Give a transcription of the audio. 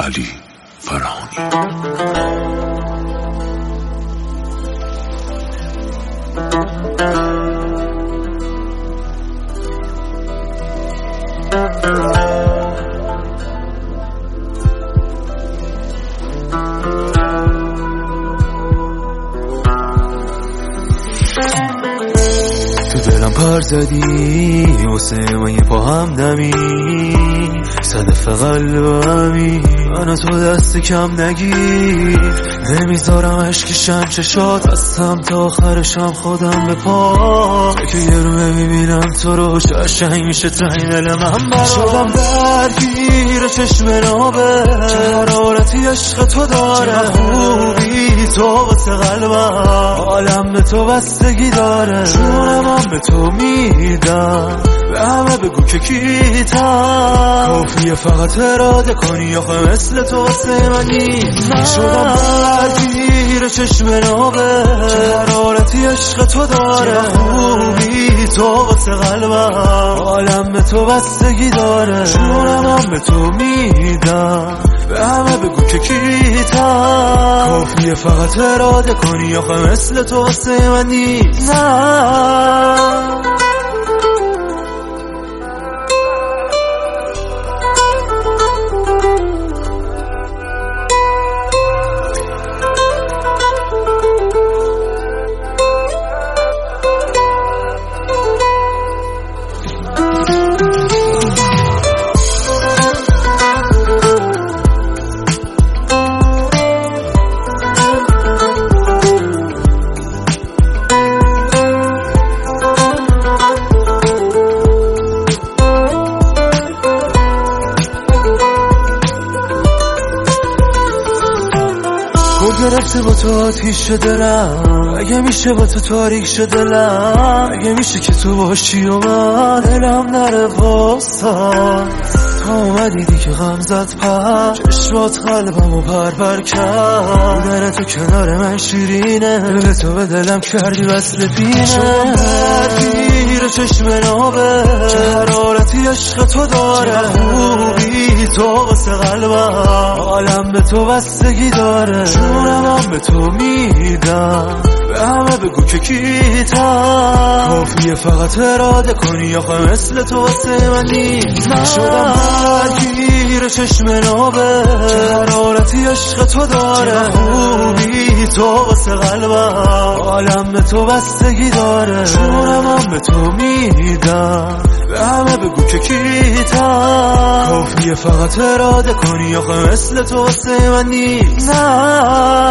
علی فرهانی. تو دلم پر زدی واسه من یه پا همدمی، صدف قلبمی منو تو دست کم نگیر. نمیذارم عشقشم چشات هستم تا آخرشم خودم به پا، که یه رومه میبینم تو رو قشنگ میشه تنگ دل من برا. شدم درگیر چشم نابه، چه حرارتی عشق تو داره، چه خوبی تو واسه قلبم، حالم به تو بستگی داره، جونم به تو میدم، به همه بگو که کیتم، کافیه فقط اراده کنی آخه مثل تو واسه من نیست. شدم درگیر چشم نابه، چه حرارتی عشق تو داره، چه خوبی تو واسه قلبم، حالم به تو بستگی داره، جونم به تو میدم، به همه بگو که کیتم، کافیه فقط اراده کنی آخه مثل تو واسه من نیست. گرفته با تو آتیش دلم، اگه میشه با تو تاریک شده دلم، اگه میشه که تو باشی و من دلم نره واسه تا اومدی دیگه غم زد پر، چشمات قلبمو پر کرد، بودن تو کنار من شیرینه، به تو به دلم کردی وصل پینه. شدم درگیر چشم نابه، چه حرارتی عشق تو داره، چه خوبی تو واسه قلبم، حالم به تو بستگی داره، جونم به تو میدم، به همه بگو که کیتم، کافیه فقط اراده کنی آخه مثل تو واسه من نیست. شدم درگیر چشم نابه، چه حرارتی عشق تو داره، چه خوبی تو واسه قلبم، حالم به تو بستگی داره، جونم به تو میدم، به همه بگو که کیتم، کافیه فقط اراده کنی آخه مثل تو واسه من نیست.